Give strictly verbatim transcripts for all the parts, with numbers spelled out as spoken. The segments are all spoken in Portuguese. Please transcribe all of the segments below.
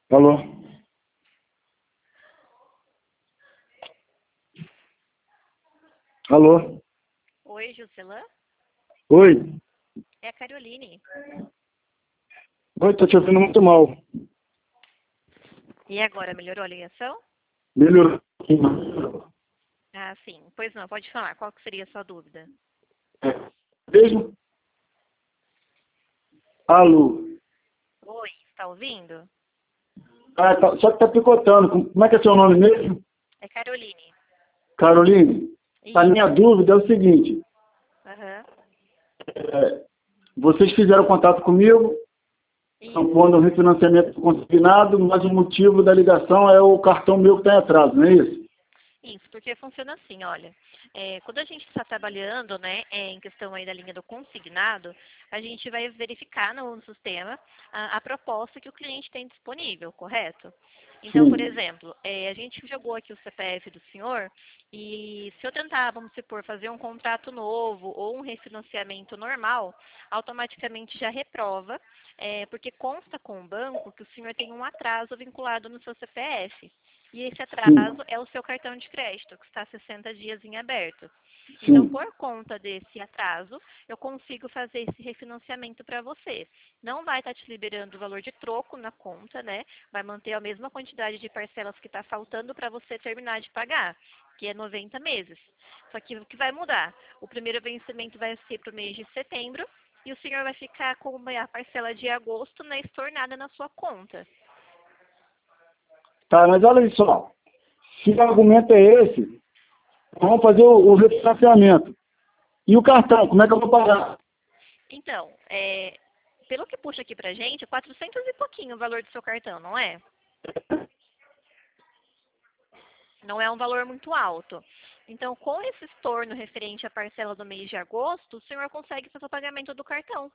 Alô? Alô? Oi, Juscelã? Oi? É a Caroline. Oi, tô te ouvindo muito mal. E agora, melhorou a ligação? Melhorou. Ah, sim. Pois não, pode falar. Qual que seria a sua dúvida? É. Mesmo? Alô? Oi, está ouvindo? Ah, tá, só que tá picotando. Como é que é seu nome mesmo? É Caroline. Caroline? A Isso. minha dúvida é o seguinte. Aham. é, vocês fizeram contato comigo, estão Isso. pondo um refinanciamento consignado, mas o motivo da ligação é o cartão meu que está em atraso, não é isso? Isso, porque funciona assim, olha. É, quando a gente está trabalhando, né, é, em questão aí da linha do consignado, a gente vai verificar no sistema a, a proposta que o cliente tem disponível, correto? Então, por Sim. exemplo, é, a gente jogou aqui o C P F do senhor e se eu tentar, vamos supor, fazer um contrato novo ou um refinanciamento normal, automaticamente já reprova, é, porque consta com o banco que o senhor tem um atraso vinculado no seu C P F. E esse Sim. atraso é o seu cartão de crédito, que está sessenta dias em aberto. Então, Sim. por conta desse atraso, eu consigo fazer esse refinanciamento para você. Não vai estar te liberando o valor de troco na conta, né? Vai manter a mesma quantidade de parcelas que está faltando para você terminar de pagar, que é noventa meses. Só que o que vai mudar? O primeiro vencimento vai ser para o mês de setembro e o senhor vai ficar com a parcela de agosto, né, estornada na sua conta. Tá, mas olha só. Se o argumento é esse, vamos fazer o, o refinanciamento. E o cartão, como é que eu vou pagar? Então, é, pelo que puxa aqui pra gente, é quatrocentos e pouquinho o valor do seu cartão, não é? Não é um valor muito alto. Então, com esse estorno referente à parcela do mês de agosto, o senhor consegue fazer o pagamento do cartão.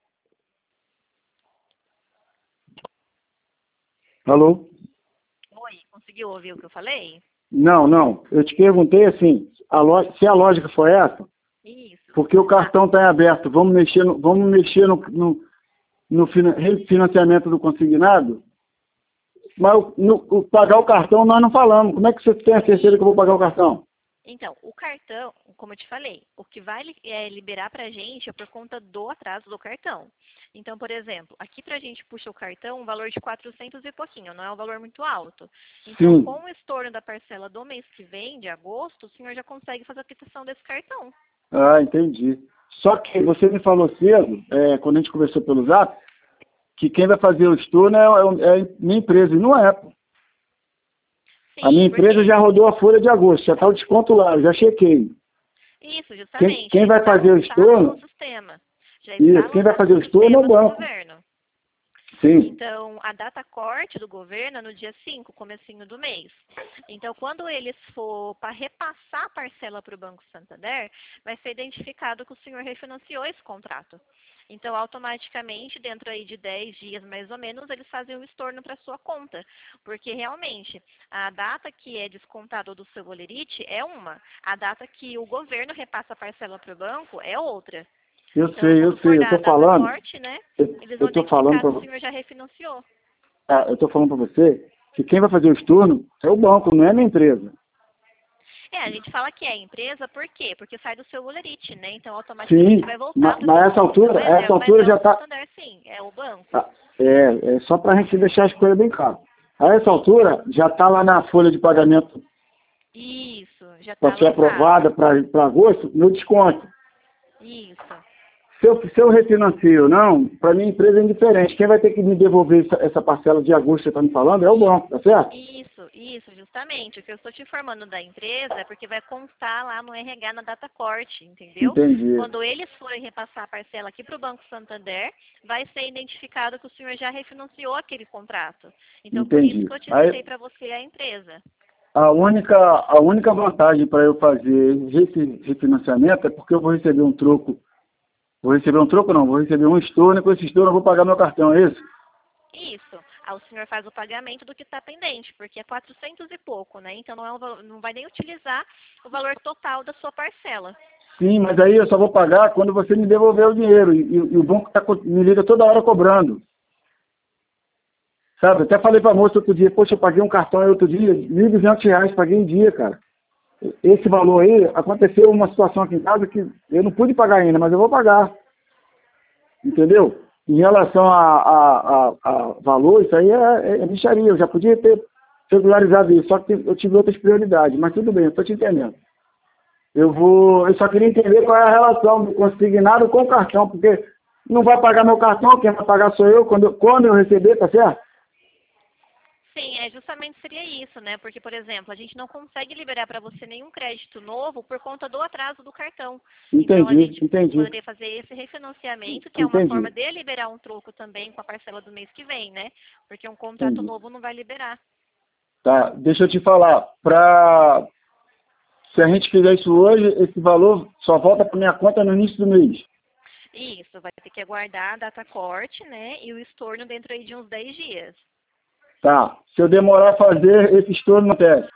Alô? Oi, conseguiu ouvir o que eu falei? Não, não. Eu te perguntei assim, a lo- se a lógica foi essa, Isso. porque o Ah, cartão está em aberto, vamos mexer no, vamos mexer no, no, no fina- refinanciamento do consignado, mas o- no, o pagar o cartão nós não falamos. Como é que você tem a certeza que eu vou pagar o cartão? então, o cartão, como eu te falei, o que vai li- é, liberar para a gente é por conta do atraso do cartão. Então, por exemplo, aqui para a gente puxa o cartão um valor de quatrocentos e pouquinho, não é um valor muito alto. Então, Sim. com o estorno da parcela do mês que vem, de agosto, o senhor já consegue fazer a quitação desse cartão. Ah, entendi. Só que você me falou cedo, é, quando a gente conversou pelo zap, que quem vai fazer o estorno é, é, é a minha empresa, e não é. Pô. A Sim, minha por empresa quê? já rodou a folha de agosto, já está o desconto lá, eu já chequei. Isso, Quem, justamente, quem já vai está fazer no o status no estorno, sistema. Já está isso, quem no, vai na- fazer no o estorno é o sistema do banco. governo. Sim, Então, a data corte do governo é no dia cinco, comecinho do mês. Então, quando eles for para repassar a parcela para o Banco Santander, vai ser identificado que o senhor refinanciou esse contrato. Então, automaticamente, dentro aí de dez dias mais ou menos, eles fazem o estorno para sua conta. Porque realmente, a data que é descontado do seu bolerite é uma. A data que o governo repassa a parcela para o banco é outra. eu Então, sei, eu quando for sei, eu dar a estou data falando, corte, né, eu eles vão estou falando identificar para se o senhor já refinanciou. eu estou falando para você que quem vai fazer o estorno é o banco, não é a minha empresa. É, a gente fala que é empresa, por quê? Porque sai do seu bolerite, né? Então automaticamente Sim, vai voltar mas, para o mas seu essa conta. altura, Mas é, essa mas altura é já o está. Santander, sim, é o banco. É, é só para a gente deixar as coisas bem claras. A essa Sim. altura já está lá na folha de pagamento Isso, já para está ser lançado. aprovada para agosto, meu desconto. Isso. Se eu, se eu refinancio ou não, para minha empresa é indiferente. Quem vai ter que me devolver essa, essa parcela de agosto que você está me falando é o banco, tá certo? Isso, isso, justamente. O que eu estou te informando da empresa é porque vai constar lá no R H na data corte, entendeu? Entendi, Quando eles forem repassar a parcela aqui para o Banco Santander, vai ser identificado que o senhor já refinanciou aquele contrato. Então, por isso entendi. que eu te Aí, citei para você a empresa. a única, a única vantagem para eu fazer esse refinanciamento é porque eu vou receber um troco. Vou receber um troco não, vou receber um estorno e com esse estorno eu vou pagar meu cartão, é isso? Isso. Aí o senhor faz o pagamento do que está pendente, porque é quatrocentos e pouco, né? Então não, é um valo- não vai nem utilizar o valor total da sua parcela. Sim, mas aí eu só vou pagar quando você me devolver o dinheiro. E, e- e o banco tá, co- me liga toda hora cobrando. Sabe, até falei pra moça outro dia, poxa, eu paguei um cartão aí outro dia, mil e duzentos reais, paguei em dia, cara. Esse valor aí, aconteceu uma situação aqui em casa que eu não pude pagar ainda, mas eu vou pagar. Entendeu? Em relação a, a, a, a valor, isso aí é, é, é mixaria. Eu já podia ter regularizado isso, só que eu tive outras prioridades. Mas tudo bem, eu estou te entendendo. Eu vou. Eu só queria entender qual é a relação do consignado com o cartão, porque não vai pagar meu cartão, quem vai pagar sou eu quando, eu- quando eu receber, tá certo? Sim, é justamente seria isso, né? Porque, por exemplo, a gente não consegue liberar para você nenhum crédito novo por conta do atraso do cartão. Então, a Entendi, gente entendi, poderia fazer esse refinanciamento, que é uma entendi, forma de liberar um troco também com a parcela do mês que vem, né? Porque um contrato entendi. novo não vai liberar. Tá, deixa eu te falar. Pra, se a gente fizer isso hoje, esse valor só volta para minha conta no início do mês. Isso, vai ter que aguardar a data corte, né? E o estorno dentro aí de uns dez dias. Tá. Se eu demorar a fazer, esse estorno não acontece.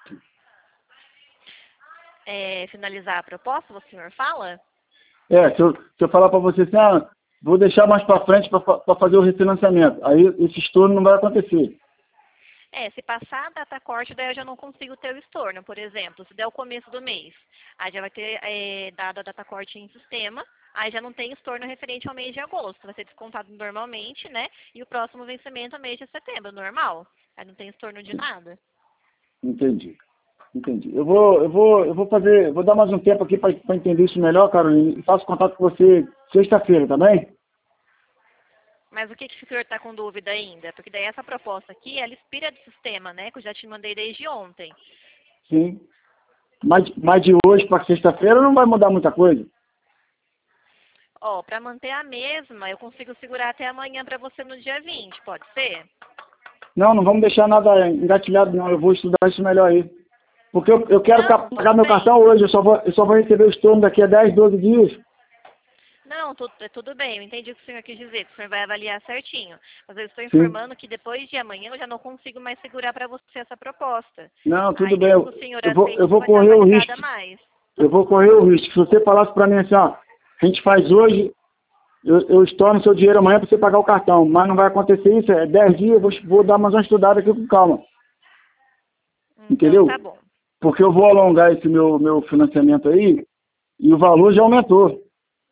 É, finalizar a proposta, o senhor fala? É, se eu, se eu falar para você assim, ah, vou deixar mais para frente para fazer o refinanciamento, aí esse estorno não vai acontecer. É, se passar a data corte, daí eu já não consigo ter o estorno, por exemplo, se der o começo do mês, aí já vai ter é, dado a data corte em sistema, aí já não tem estorno referente ao mês de agosto, vai ser descontado normalmente, né? E o próximo vencimento é mês de setembro, normal. Aí não tem estorno de nada. Entendi, entendi. Eu vou, eu vou, eu vou fazer, eu vou dar mais um tempo aqui para entender isso melhor, Carolina, e faço contato com você sexta-feira, tá bem? Mas o que, que o senhor está com dúvida ainda? Porque daí essa proposta aqui, ela expira do sistema, né? Que eu já te mandei desde ontem. Sim. Mas, mas de hoje para sexta-feira não vai mudar muita coisa. Ó, para manter a mesma, eu consigo segurar até amanhã para você no dia vinte, pode ser? Não, não vamos deixar nada engatilhado, não. Eu vou estudar isso melhor aí. Porque eu, eu quero Não, pagar tudo meu bem. cartão hoje, eu só vou, eu só vou receber o estorno daqui a dez, doze dias. Não, tudo, tudo bem, eu entendi o que o senhor quis dizer, que o senhor vai avaliar certinho. Mas eu estou Sim. informando que depois de amanhã eu já não consigo mais segurar para você essa proposta. Não, tudo Aí bem. mesmo Eu, que o senhor eu vou, aceite, eu não vou vai estar correr o validada risco. mais. Eu vou correr o risco. Se você falasse para mim assim, ó, a gente faz hoje, eu, eu estorno seu dinheiro amanhã para você pagar o cartão. Mas não vai acontecer isso, é dez dias, eu vou, vou dar mais uma estudada aqui com calma. Então, tá Entendeu? bom. Porque eu vou alongar esse meu, meu financiamento aí e o valor já aumentou.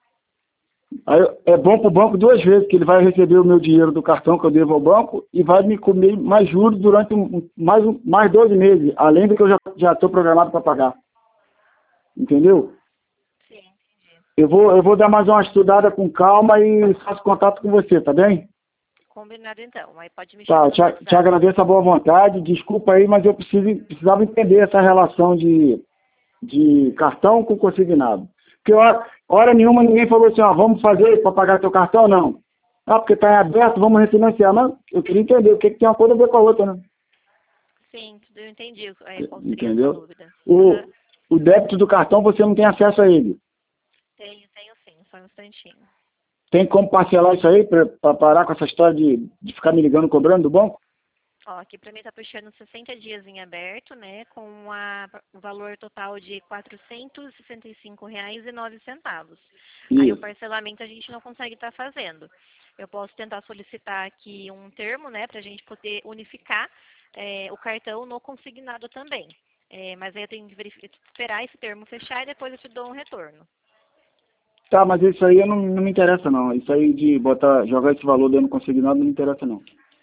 Aí é bom para o banco duas vezes, que ele vai receber o meu dinheiro do cartão que eu devo ao banco e vai me comer mais juros durante um, um- mais, um, mais doze meses, além do que eu já já estou programado para pagar. Entendeu? Sim. Eu vou, eu vou dar mais uma estudada com calma e faço contato com você, tá bem? Combinado então. Aí pode me Tá, chamar eu no te, a- te WhatsApp. agradeço a boa vontade, desculpa aí, mas eu preciso, precisava entender essa relação de, de cartão com consignado. Porque hora, hora nenhuma ninguém falou assim, ó, vamos fazer para pagar teu cartão, não. Ah, porque está em aberto, vamos refinanciar. Mas eu queria entender o que, que tem uma coisa a ver com a outra, né? Sim, tudo eu entendi. É, qual seria a sua Entendeu? dúvida? O, Aham. o débito do cartão você não tem acesso a ele. Tenho, tenho sim, só um instantinho. Tem como parcelar isso aí para parar com essa história de, de ficar me ligando cobrando do banco? Ó, aqui para mim está puxando sessenta dias em aberto, né, com a, o valor total de quatrocentos e sessenta e cinco reais e nove centavos. Aí o Isso. parcelamento a gente não consegue estar fazendo. Eu posso tentar solicitar aqui um termo, né, para a gente poder unificar é, o cartão no consignado também. É, mas aí eu tenho que verificar, esperar esse termo fechar e depois eu te dou um retorno. Tá, mas isso aí não, não me interessa não. Isso aí de botar, jogar esse valor dentro do consignado não me interessa não.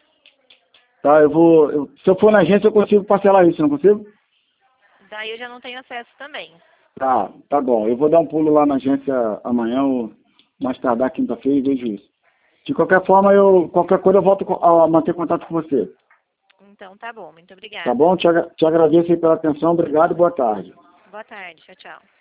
Tá, eu vou. Eu, se eu for na agência eu consigo parcelar isso, não consigo? Daí eu já não tenho acesso também. Tá, tá bom. Eu vou dar um pulo lá na agência amanhã ou mais tardar quinta-feira e vejo isso. De qualquer forma, eu, qualquer coisa eu volto co- a manter contato com você. Então tá bom, muito Tá obrigada. bom? Te, agra- te agradeço aí pela atenção. Obrigado e boa tarde. Boa tarde, tchau, tchau.